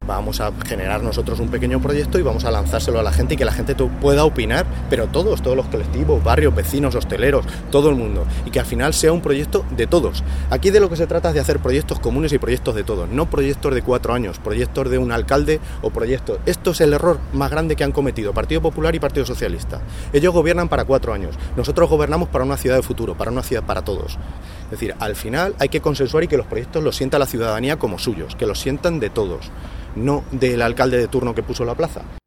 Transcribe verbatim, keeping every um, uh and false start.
Vamos a generar nosotros un pequeño proyecto y vamos a lanzárselo a la gente y que la gente pueda opinar, pero todos, todos los colectivos, barrios, vecinos, hosteleros, todo el mundo, y que al final sea un proyecto de todos. Aquí de lo que se trata es de hacer proyectos comunes y proyectos de todos, no proyectos de cuatro años, proyectos de un alcalde o proyectos. Esto es el error más grande que han cometido Partido Popular y Partido Socialista. Ellos gobiernan para cuatro años, nosotros gobernamos para una ciudad de futuro, para una ciudad para todos. Es decir, al final hay que consensuar y que los proyectos los sienta la ciudadanía como suyos, que los sientan de todos, no del alcalde de turno que puso la plaza.